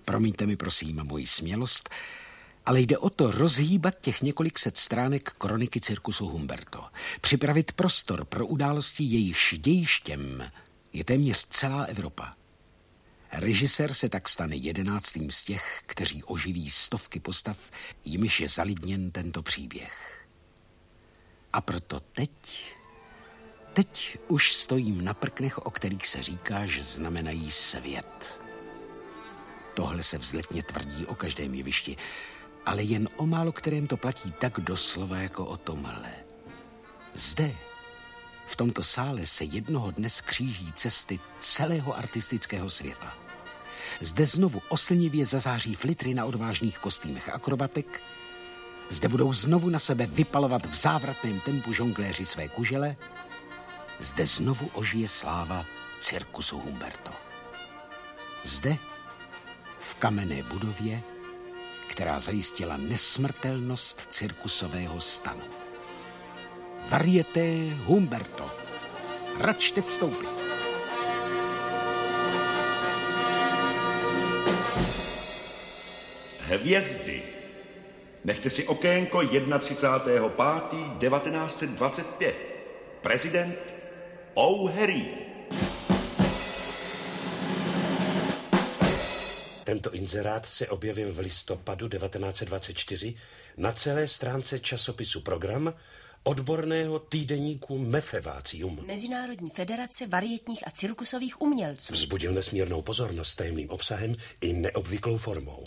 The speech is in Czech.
Promiňte mi prosím moji smělost, ale jde o to rozhýbat těch několik set stránek kroniky cirkusu Humberto. Připravit prostor pro události, jejichž dějištěm je téměř celá Evropa. Režisér se tak stane 11. z těch, kteří oživí stovky postav, jimiž je zalidněn tento příběh. A proto teď už stojím na prknech, o kterých se říká, že znamenají svět. Tohle se vzletně tvrdí o každém jevišti, ale jen o málo kterém to platí tak doslova jako o tomhle. Zde, v tomto sále, se jednoho dne skříží cesty celého artistického světa. Zde znovu oslnivě zazáří flitry na odvážných kostýmech akrobatek, zde budou znovu na sebe vypalovat v závratném tempu žongléři své kužele, zde znovu ožije sláva cirkusu Humberto. Zde, v kamenné budově, která zajistila nesmrtelnost cirkusového stanu. Varieté Humberto. Račte vstoupit. Hvězdy. Nechte si okénko 31.5.1925. Prezident O'Harry. Tento inzerát se objevil v listopadu 1924 na celé stránce časopisu Program odborného týdeníku Mefevácium. Mezinárodní federace varietních a cirkusových umělců. Vzbudil nesmírnou pozornost tajemným obsahem i neobvyklou formou.